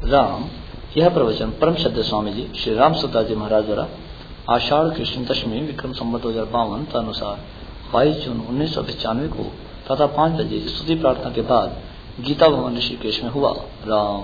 राम। यह प्रवचन परम श्रद्धेय स्वामी जी श्री राम सुता जी महाराज द्वारा आषाढ़ कृष्ण दशमी विक्रम संवत 2052 अनुसार 22 जून 1995 को तथा 5 बजे स्तुति प्रार्थना के बाद गीता भवन ऋषिकेश में हुआ। राम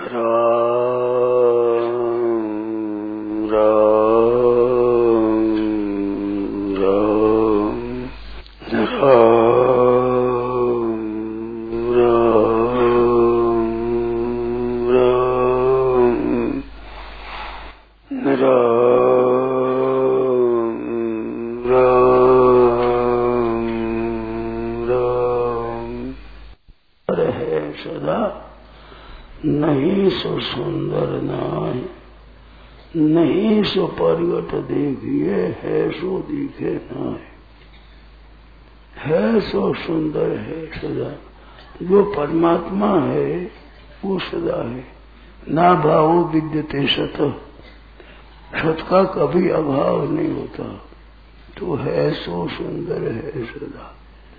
नहीं सो सुंदर नाय, नहीं सो प्रगट देखिए, है सो दिखे नाय। है सो सुंदर है सदा, जो परमात्मा है वो सदा है। ना भावो विद्यते सत, सत का कभी अभाव नहीं होता। तो है सो सुंदर है सदा।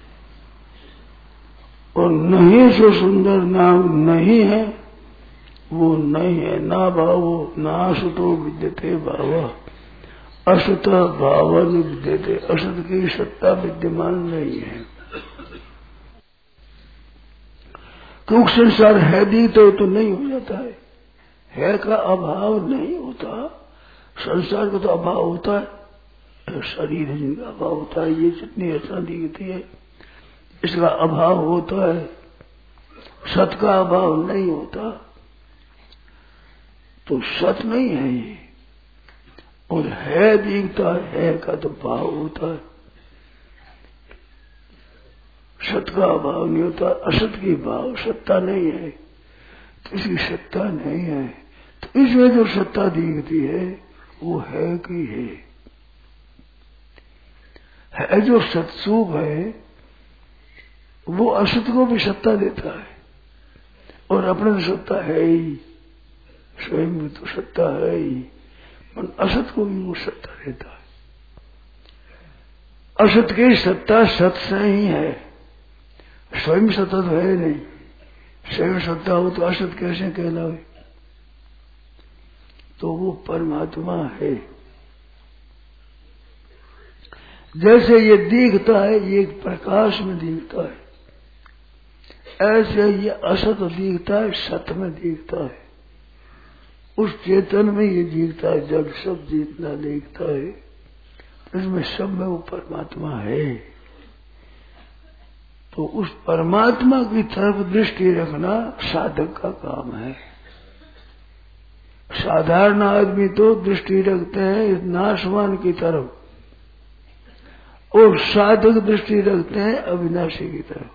और नहीं सो सुंदर नाम नहीं है, वो नहीं है। ना भावो ना असतो विद्यते भाव, असत भावन विद्यते। असत की सत्ता विद्यमान नहीं है। क्योंकि संसार है दिखता तो नहीं हो जाता है का अभाव नहीं होता। संसार का तो अभाव होता है, शरीर जिनका अभाव होता है, ये जितनी रचना दिखती है इसका अभाव होता है। सत का अभाव नहीं होता। तो सत नहीं है ये। और है दिखता है का तो भाव होता है। सत का अभाव नहीं होता, असत की भाव सत्ता नहीं है, तो इसकी सत्ता नहीं है। तो इसमें जो सत्ता दिखती है वो है कि है जो सत्सुख है वो असत को भी सत्ता देता है। और अपने तो सत्ता है ही, स्वयं में तो सत्ता है ही, पर असत को भी वो सत्ता देता है। असत की सत्ता सत से ही है, स्वयं सत्ता तो है नहीं। स्वयं सत्ता हो तो असत कैसे कहलावे। तो वो परमात्मा है। जैसे ये दिखता है, ये प्रकाश में दिखता है, ऐसे ये असत दिखता है, सत में दिखता है। उस चेतन में ये दिखता है। जब सब जितना दिखता है इसमें सब में वो परमात्मा है। तो उस परमात्मा की तरफ दृष्टि रखना साधक का काम है। साधारण आदमी तो दृष्टि रखते हैं इस नाशवान की तरफ, और साधक दृष्टि रखते हैं अविनाशी की तरफ।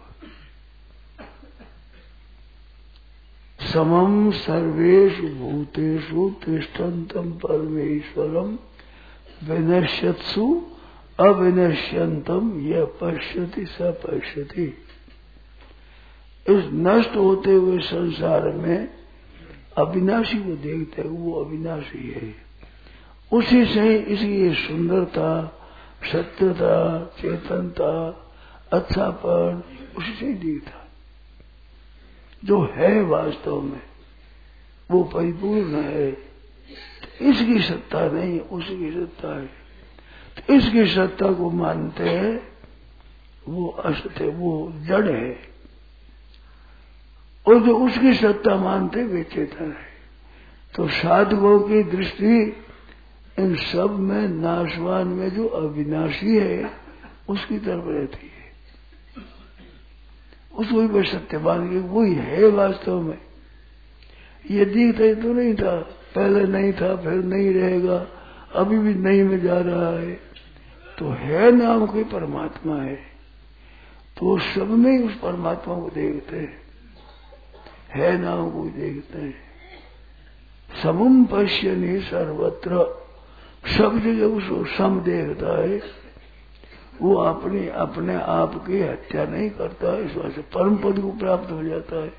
समम सर्वेषु भूतेषु तिष्ठन्तम परमेश्वरम विनश्यत्सु अविनश्यंतम यह पश्यति स पश्यति। इस नष्ट होते हुए संसार में अविनाशी को देखते हैं, वो अविनाशी है। उसी से ही इसकी सुंदरता, सत्यता, चेतनता, अच्छापन उसी से ही दिखता। जो है वास्तव में वो परिपूर्ण है। तो इसकी सत्ता नहीं, उसी की सत्ता है। तो इसकी सत्ता को मानते हैं वो असत है, वो जड़ है। और जो उसकी सत्ता मानते वे चेतन है। तो साधकों की दृष्टि इन सब में, नाशवान में जो अविनाशी है उसकी तरफ रहती है। उसको भी सत्य मान के वही है वास्तव में। ये दिखता तो नहीं था, पहले नहीं था, फिर नहीं रहेगा, अभी भी नहीं में जा रहा है। तो है नाम कोई परमात्मा है। तो सब में उस परमात्मा को देखते हैं, है नाम को देखते हैं। समम पश्यनि सर्वत्र, सब जगह उसको सम देखता है। वो अपने आप की हत्या नहीं करता है, इस वजह से परम पद को प्राप्त हो जाता है।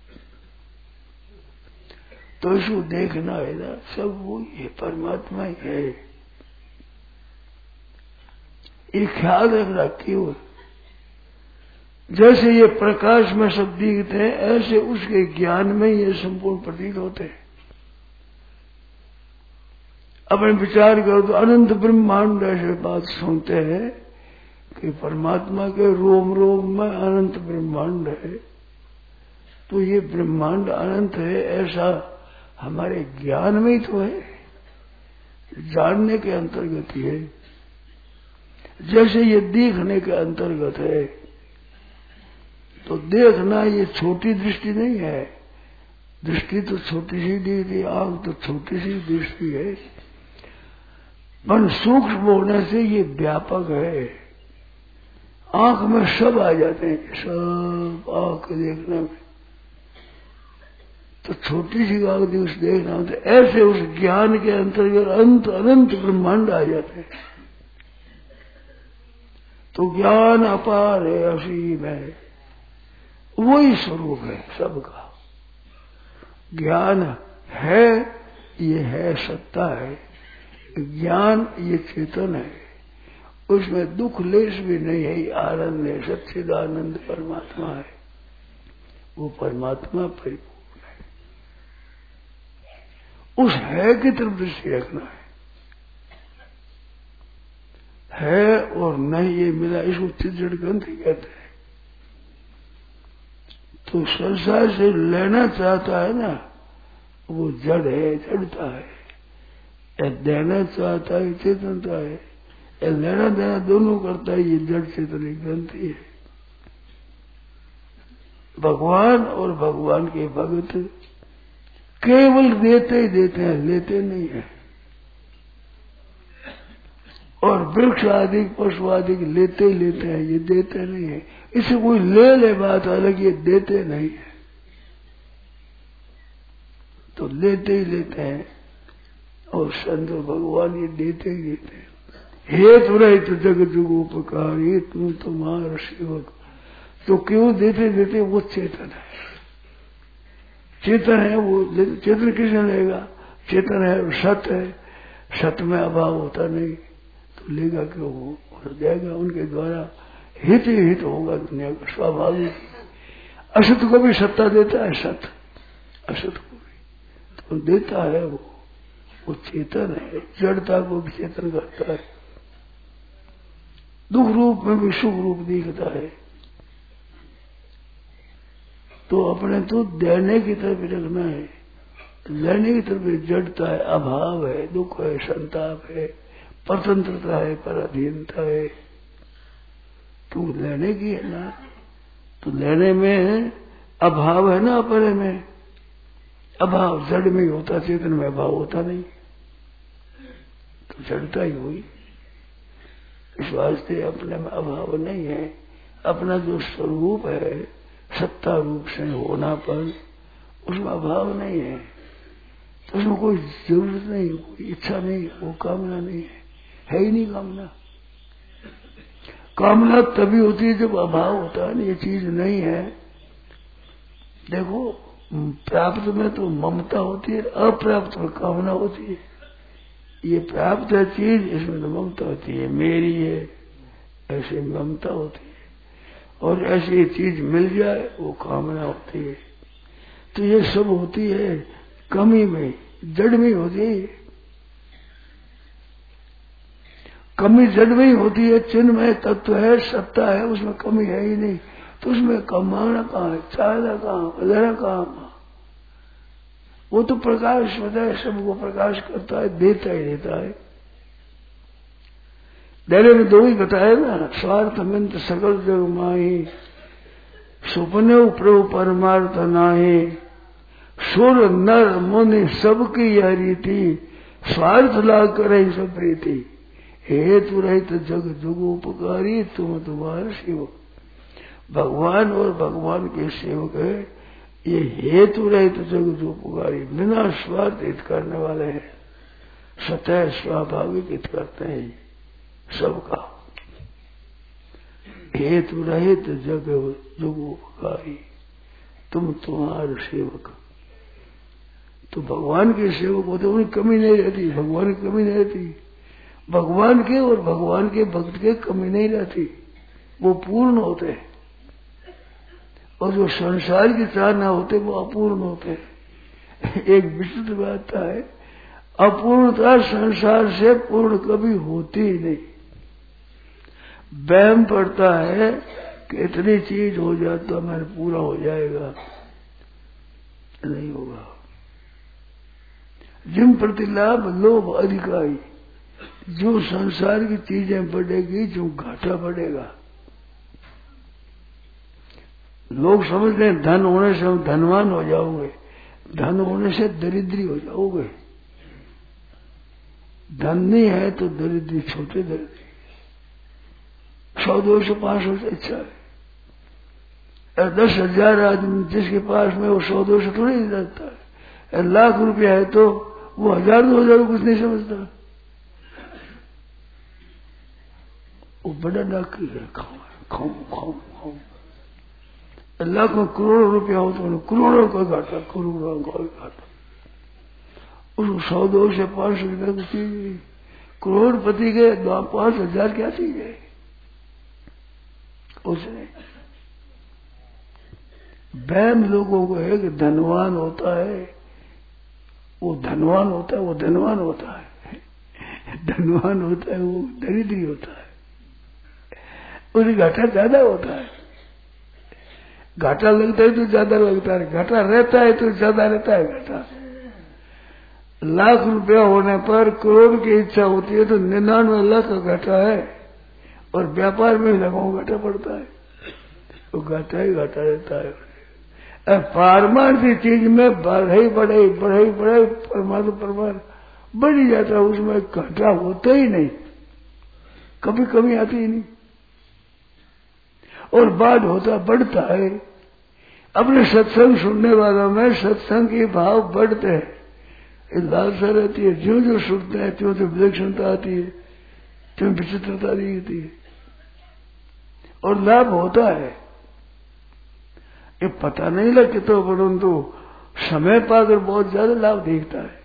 तो इसको देखना है ना, सब वो ये परमात्मा ही है। ये ख्याल रखना। क्यों जैसे ये प्रकाश में सब दिखते हैं, ऐसे उसके ज्ञान में ये संपूर्ण प्रतीत होते हैं। अपने विचार करो तो अनंत ब्रह्मांड ऐसे बात सुनते हैं कि परमात्मा के रोम रोम में अनंत ब्रह्मांड है। तो ये ब्रह्मांड अनंत है ऐसा हमारे ज्ञान में ही तो है, जानने के अंतर्गत ही है। जैसे ये देखने के अंतर्गत है, तो देखना ये छोटी दृष्टि नहीं है। दृष्टि तो छोटी सी दिखती, आंख तो छोटी सी दृष्टि है, पर सूक्ष्म होने से ये व्यापक है। आंख में सब आ जाते हैं, सब आंख देखने में। तो छोटी सी आंख उस देखना होता है, ऐसे उस ज्ञान के अंतर्गत अनंत अनंत ब्रह्मांड आ जाते हैं। तो ज्ञान अपार है, असीम है, वही स्वरूप है सबका। ज्ञान है, ये है सत्ता है। ज्ञान ये चेतन है, उसमें दुख लेश भी नहीं है, ये आनंद है, सच्चिदानंद परमात्मा है। वो परमात्मा परिपूर्ण है। उस है की तरफ दृष्टि रखना है और नहीं ये मिला, इसको चिज्जड़ ग्रंथि कहते हैं। तो संसार से लेना चाहता है ना, वो जड़ है, जड़ता है। देना चाहता है, चेतनता है। लेना देना दोनों करता है, ये जड़ चेतन ग्रंथि है। भगवान और भगवान के भगत केवल देते ही देते हैं, लेते नहीं है। और वृक्ष आदि पशु आदि लेते ही लेते हैं, ये देते नहीं है। इसे कोई ले बात अलग, ये देते नहीं है। तो लेते ही लेते हैं, और संत भगवान ये देते ही देते हैं। हेतु रहित जग जुगोपकार, ये तुम तुम्हारा सेवक। तो क्यों देते देते? वो चेतन है, चेतन है वो। चेतन किसने लेगा? चेतन है, सत है, सत में अभाव होता नहीं, तो लेगा क्यों? वो हो जाएगा उनके द्वारा। हित ही हित होगा दुनिया का, स्वाभाविक। असत को भी सत्ता देता है, सत असत को भी तो देता है। वो चेतन है, जड़ता को भी चेतन करता है। दुख रूप में भी सुख रूप दिखता है। तो अपने तो देने की तरफ रखना है, लेने की तरफ जड़ता है, अभाव है, दुख है, संताप है, परतंत्रता है, पराधीनता है। तू लेने की है ना, तो लेने में अभाव है ना, अपने में अभाव जड़ में ही होता, चेतन में अभाव होता नहीं, तो जड़ता ही हुई। इस वास्ते अपने में अभाव नहीं है। अपना जो स्वरूप है सत्ता रूप से होना पर, उसमें अभाव नहीं है। तो उसमें कोई जरूरत नहीं, कोई इच्छा नहीं, वो कामना नहीं है ही नहीं कामना। कामना तभी होती है जब अभाव होता है, ये चीज नहीं है। देखो प्राप्त में तो ममता होती है, अप्राप्त में कामना होती है। ये प्राप्त है चीज, इसमें तो ममता होती है, मेरी है, ऐसे ममता होती है। और ऐसी चीज मिल जाए वो कामना होती है। तो ये सब होती है कमी में, जड़ में होती है। कमी जड़ में ही होती है। चिन्ह में तत्व है, सत्ता है, उसमें कमी है ही नहीं। तो उसमें कमाना कहाँ है, चाहना कहाँ, लेना कहाँ? वो तो प्रकाश होता है, सबको प्रकाश करता है, देता ही देता है। देने में दो ही बताए ना, स्वार्थ मिंत सकल जग माही, सुपने प्रभु परमार्थ नाहे। सुर नर मुनि सबकी यह रीति, स्वार्थ लाग करे सब प्रीति। हेतु रहित जग जुगोपकारी, तुम तुम्हारा सेवक। भगवान और भगवान के सेवक है ये, हेतु रहित जग जुगोपकारी, बिना स्वार्थ हित करने वाले हैं, सतह स्वाभाविक हित करते हैं सबका। हेतु रहित जग जुगोपकारी, तुम तुम्हारा सेवक। तो भगवान के सेवक होते उनकी कमी नहीं रहती, भगवान की कमी नहीं रहती। भगवान के और भगवान के भक्त के कमी नहीं रहती, वो पूर्ण होते हैं। और जो संसार की चाहना होते वो अपूर्ण होते हैं। एक विचित्र बात है, अपूर्णता संसार से पूर्ण कभी होती ही नहीं। वहम पड़ता है कि इतनी चीज हो जाए तो हमारे पूरा हो जाएगा, नहीं होगा। जिन प्रति लाभ लोभ अधिकारी, जो संसार की चीजें बढ़ेगी जो घाटा बढ़ेगा। लोग समझते हैं धन होने से हम धनवान हो जाओगे, धन होने से दरिद्री हो जाओगे। धन नहीं है तो दरिद्री, छोटे दरिद्री। 100, 200, 500 से अच्छा है। 10,000 आदमी जिसके पास में वो 100, 200 थोड़ी नहीं रहता है। 1,00,000 रुपया है तो वो 1,000, 2,000 कुछ नहीं समझता। वो बड़ा डाकी है, खाऊं खाऊं खाऊं। लाखों करोड़ों रुपया हो तो करोड़ों का घाटा, करोड़ों का घाटा। उसको 100, 200, 500 रुपया की चीज, करोड़पति के 5,000 क्या चीज है उसने। वहम लोगों को है कि धनवान होता है, वो धनवान होता है, वो धनवान होता है। धनवान होता है वो दरिद्री होता है, उसकी घाटा ज्यादा होता है। घाटा लगता है तो ज्यादा लगता है, घाटा रहता है तो ज्यादा रहता है घाटा। 1,00,000 रुपया होने पर करोड़ की इच्छा होती है तो 99 लाख का घाटा है, और व्यापार में लगाओ घाटा पड़ता है, तो घाटा ही घाटा रहता है। पारमार्थिक चीज में बढ़ाई बढ़ाई बढ़ाई बढ़ाई परमाणु बढ़ी जाता है, उसमें घाटा होता ही नहीं, कभी कमी आती ही नहीं। और बाद होता बढ़ता है। अपने सत्संग सुनने वालों में सत्संग के भाव बढ़ते हैं, लालसा रहती है। जो जो सुनते हैं त्यों त्यों विलक्षणता आती है, त्यों विचित्रता दिखती है, और लाभ होता है। ये पता नहीं लगता तो, परंतु समय पाकर बहुत ज्यादा लाभ दिखता है।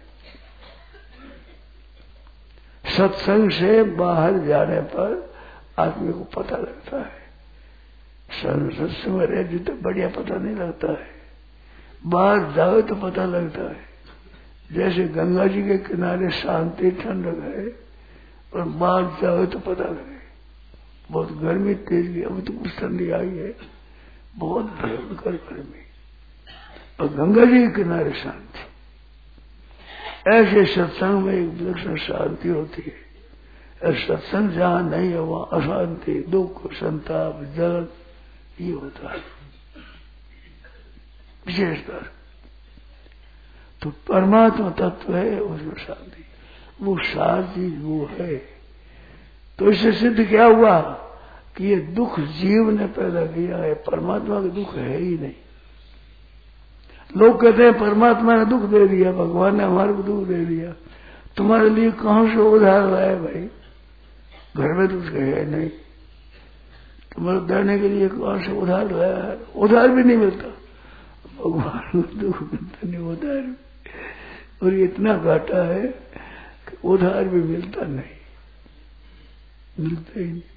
सत्संग से बाहर जाने पर आदमी को पता लगता है। सत्संग में रह तो बढ़िया पता नहीं लगता है, बाहर जाओ तो पता लगता है। जैसे गंगा जी के किनारे शांति ठंडक है, और बाहर जाओ तो पता लगे बहुत गर्मी तेज भी। अभी तो कुछ ठंडी आई है, बहुत भयंकर गर्मी, और गंगा जी के किनारे शांति। ऐसे सत्संग में एक विलक्षण शांति होती है। सत्संग जहां नहीं है वहां अशांति, दुख, संताप, जलन ये होता है विशेषकर। तो परमात्मा तत्व है उसमें शांति, वो सार चीज वो है। तो इससे सिद्ध क्या हुआ कि ये दुख जीव ने पैदा किया है, परमात्मा का दुख है ही नहीं। लोग कहते हैं परमात्मा ने दुख दे दिया, भगवान ने हमारे को दुख दे दिया। तुम्हारे लिए कहां से उधार लाए भाई? घर में तो उसके है नहीं, तुम्हारे देने के लिए कहां से उधार लाया है? उधार भी नहीं मिलता, भगवान को दुख मिलता नहीं उधार। और इतना घाटा है कि उधार भी मिलता नहीं, मिलता ही नहीं।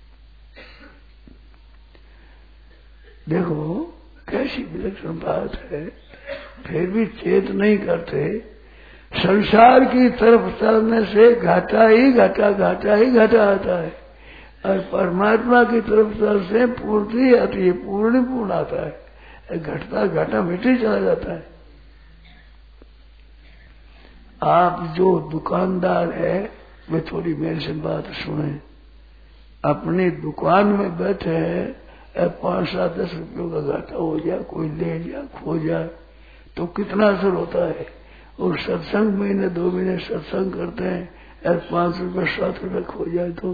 देखो कैसी विलक्षण बात है, फिर भी चेत नहीं करते। संसार की तरफ चलने से घाटा ही घाटा, घाटा ही घाटा आता है, और परमात्मा की तरफ चल से पूर्ति आती है, पूर्ण पूर्ण आता है। घटता घाटा मिटे चला जाता है। आप जो दुकानदार है वे थोड़ी मेरे से बात सुने। अपनी दुकान में बैठे हैं, 5-7, 10 रुपयों का घाटा हो जाए, कोई ले जाए, खो जाए, तो कितना असर होता है। और सत्संग महीने 2 महीने सत्संग करते हैं, 5 रुपये 7 रुपये खो जाए तो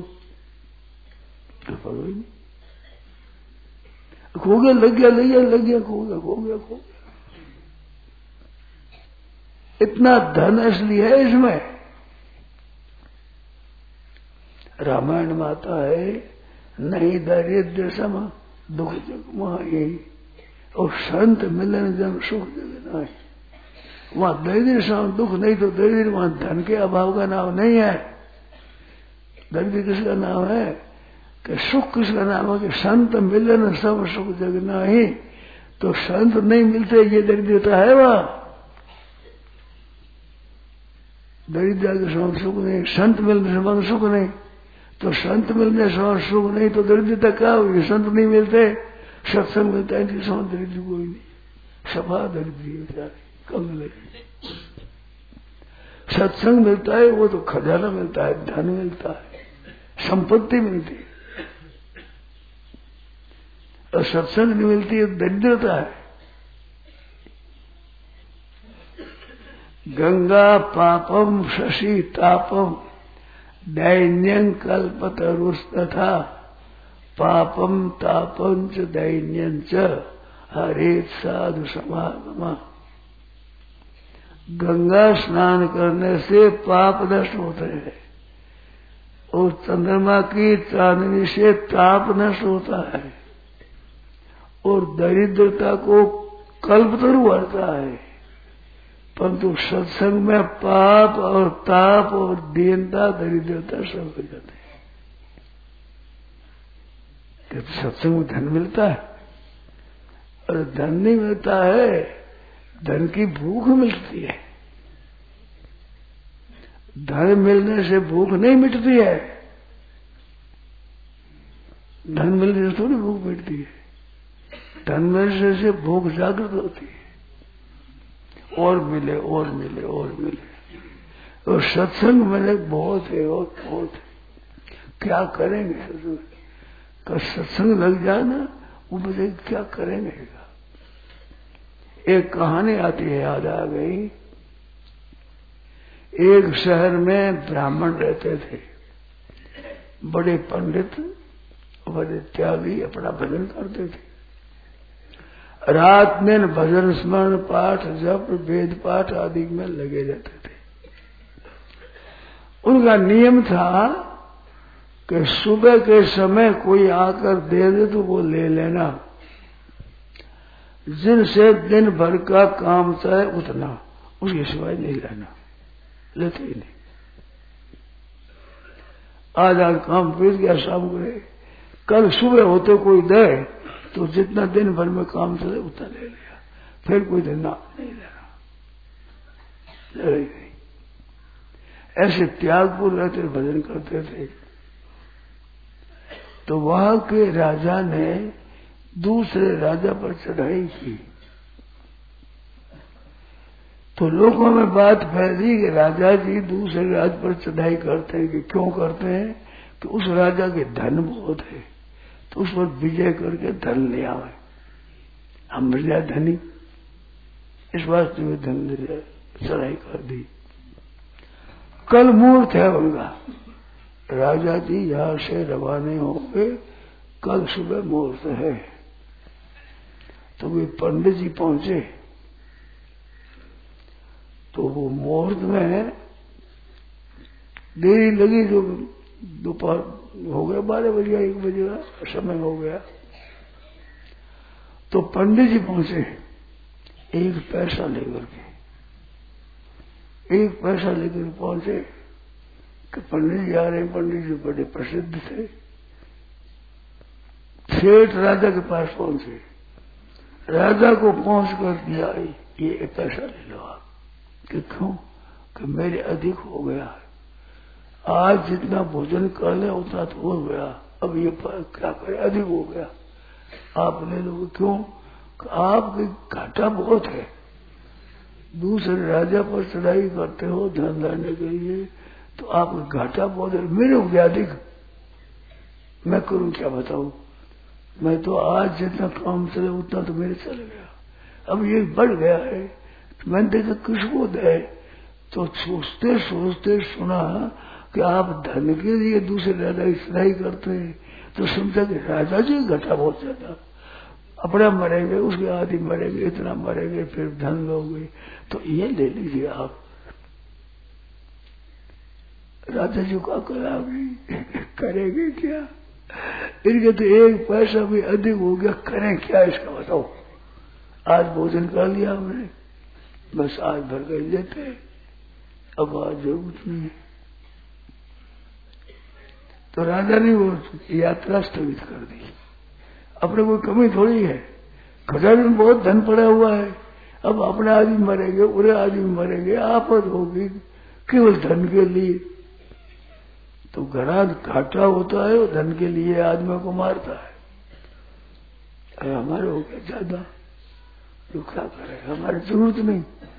खो गया, लग गया, लग गया, खो गया, खो गया, खो गया। इतना धन असली है इसमें। रामायण में आता है, नहीं दारिद्र्य सम दुख जग माही, और संत मिलन जन सुख जग नाही। वहां दरिद्र सम दुख नहीं तो दरिद्र, वहां धन के अभाव का नाम नहीं है। दरिद्र किसका नाम है? कि सुख किसका नाम है? कि संत मिलन सब सुख जग नाही। तो संत नहीं मिलते, ये दरिद्रता है वहां। दरिद्रता के समान सुख नहीं, संत मिलने से समान सुख नहीं। तो संत मिलने से समान सुख नहीं तो दरिद्रता क्या होगी? संत नहीं मिलते, सत्संग मिलता है, समान दरिद्र कोई नहीं, सभा दरिद्री बेचारे कंगले। सत्संग मिलता है वो तो खजाना मिलता है, धन मिलता है, संपत्ति मिलती है। और सत्संग नहीं मिलती है, दरिद्रता है। गंगा पापम शशि तापम दैन्यं कल्पतरुस्तथा पापम तापं च दैन्यं च हरेत साधु समागम। गंगा स्नान करने से पाप नष्ट होते हैं और चंद्रमा की चांदनी से ताप नष्ट होता है और दरिद्रता को कल्पतरु बढ़ता है। परंतु सत्संग में पाप और ताप और दीनता दरिद्रता सब हो जाते हैं। तो सत्संग में धन मिलता है और धन नहीं मिलता है, धन की भूख मिलती है। धन मिलने से भूख नहीं मिटती है, धन मिलने से थोड़ी भूख मिटती है। धन मिलने से भूख जागृत होती है, और मिले और मिले और मिले। और सत्संग मिले बहुत है और बहुत है। क्या करेंगे सत्संग? का सत्संग लग जाए ना, वो मुझे क्या करेंगे? एक कहानी आती है, याद आ गई। एक शहर में ब्राह्मण रहते थे, बड़े पंडित, बड़े त्यागी, अपना भजन करते थे। रात में भजन स्मरण पाठ जप वेद पाठ आदि में लगे रहते थे। उनका नियम था कि सुबह के समय कोई आकर दे दे तो वो ले लेना, जिनसे दिन भर का काम चाहे उतना, उसके सिवाय नहीं लेना, लेते ही नहीं। आज काम बीत गया, शाम को कल सुबह होते कोई दे तो जितना दिन भर में काम चले उतना ले लिया, फिर कोई दिन नहीं लेना, ले नहीं। ऐसे त्यागपुर रहते भजन करते थे। तो वहां के राजा ने दूसरे राजा पर चढ़ाई की, तो लोगों में बात फैली कि राजा जी दूसरे राज पर चढ़ाई करते हैं। कि क्यों करते हैं? कि उस राजा के धन बहुत है, तो उस पर विजय करके धन ले आवे। हम मिल जाए धनी, इस वास्ते में धन ले जाए, चढ़ाई कर दी। कल मुहूर्त है उनका, राजा जी यहां से रवाने होंगे, कल सुबह मुहूर्त है। तो वे पंडित जी पहुंचे, तो वो मुहूर्त में देरी लगी, जो दोपहर हो गया, 12 बजे 1 बजे का समय हो गया। तो पंडित जी पहुंचे 1 पैसा लेकर के, 1 पैसा लेकर पहुंचे कि पंडित जी आ रहे। पंडित जी बड़े प्रसिद्ध थे, सेठ राजा के पास पहुंचे, राजा को पहुंच कर दिया, ये 1 पैसा ले लो आप। कि क्यों? कि मेरे अधिक हो गया है, आज जितना भोजन कर ले उतना तो हो गया, अब ये क्या करे, अधिक हो गया, आप ले लो। क्यों? आपकी घाटा बहुत है, दूसरे राजा पर चढ़ाई करते हो धन लाने के लिए, तो आपका घाटा बहुत है, मेरे हो गया अधिक, मैं करूं क्या बताऊं? मैं तो आज जितना काम चले उतना तो मेरे चल गया, अब ये बढ़ गया है, तो मैंने देखा किसको दे। तो सोचते सोचते सुना कि आप धन के लिए दूसरे राजा की चढ़ाई करते हैं, तो समझा कि राजा जी घटा बहुत ज्यादा, अपना मरेंगे, उसके आदि मरेंगे, इतना मरेंगे, फिर धन लोगे, तो ये ले लीजिए आप। राजा जी का करेंगे क्या? इनके तो 1 पैसा भी अधिक हो गया, करें क्या इसका बताओ? आज भोजन कर लिया हमने, बस आज भर कर लेते, अब आज जरूरत नहीं। तो राजा ने वो यात्रा स्थगित कर दी। अपने कोई कमी थोड़ी है, खजाने में बहुत धन पड़ा हुआ है, अब अपने आदमी मरेंगे, पूरे आदमी मरेंगे, आफत होगी केवल धन के लिए। तो घना घाटा होता है, वो धन के लिए आदमी को मारता है। अरे हमारे हो गया ज्यादा, तो क्या करें, हमारी जरूरत नहीं।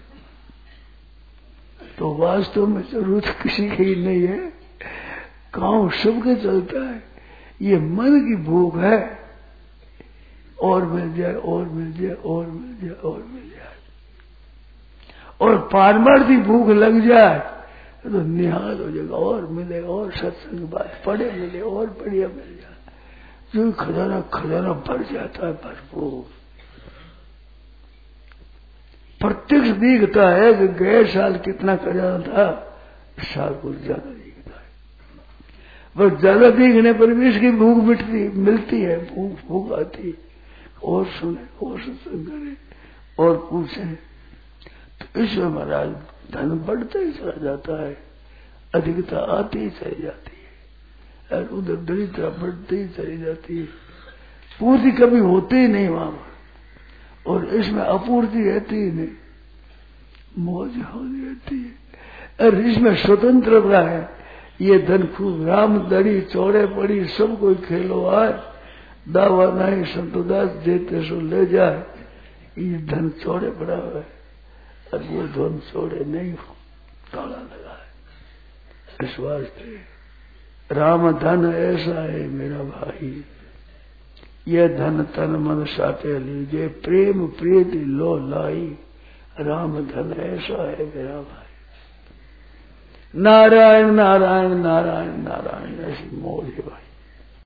तो वास्तव में जरूरत किसी की ही नहीं है, काम सबके चलता है। ये मन की भूख है, और मिल जाए, और मिल जाए, और मिल जाए, और मिल जाए। और पारमार्थी भूख लग जाए तो निहाल हो जाएगा, और मिले, और सत्संग बात पढ़े मिले, और बढ़िया मिल जाए, जो खजाना खजाना भर जाता है भरपूर। प्रत्यक्ष दिखता है कि गए साल कितना खजाना था, इस साल कुछ ज्यादा दिखता है। बस ज्यादा दिखने पर भी इसकी भूख मिलती है, भूख आती है, और सुने, और सत्संग करे, और पूछे। तो इसमें महाराज धन बढ़ता ही चला जाता है, अधिकता आती ही चली जाती है, और उधर दरिद्रता बढ़ती ही चली जाती है, पूर्ति कभी होती ही नहीं वहां पर। और इसमें अपूर्ति रहती ही नहीं, मौज होती रहती है। और इसमें स्वतंत्रता है, ये धन खूब राम दड़ी चौड़े पड़ी सब कोई खेलो आए, दावा नहीं संतोदास देते सो ले जाए। ये धन चौड़े पड़ा हुआ है, और वो धन चौड़े नहीं हो, ताला लगा है। इस वास्ते राम धन ऐसा है मेरा भाई, ये धन तन मन साथे लीजिए, प्रेम प्रीति लो लाई, राम धन ऐसा है मेरा भाई। नारायण नारायण नारायण नारायण, ऐसी मौज है भाई।